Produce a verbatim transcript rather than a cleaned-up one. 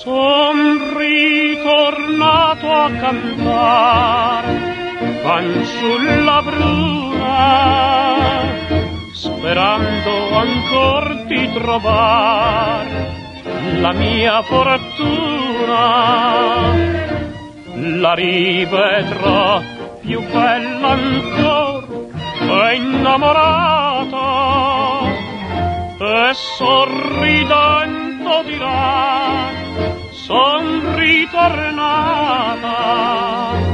Son ritornato a cantare fanciulla bruna, sperando ancor di trovar la mia fortuna. La rivedrò più bella ancor e innamorata, e sorridendo dirà: son ritornata.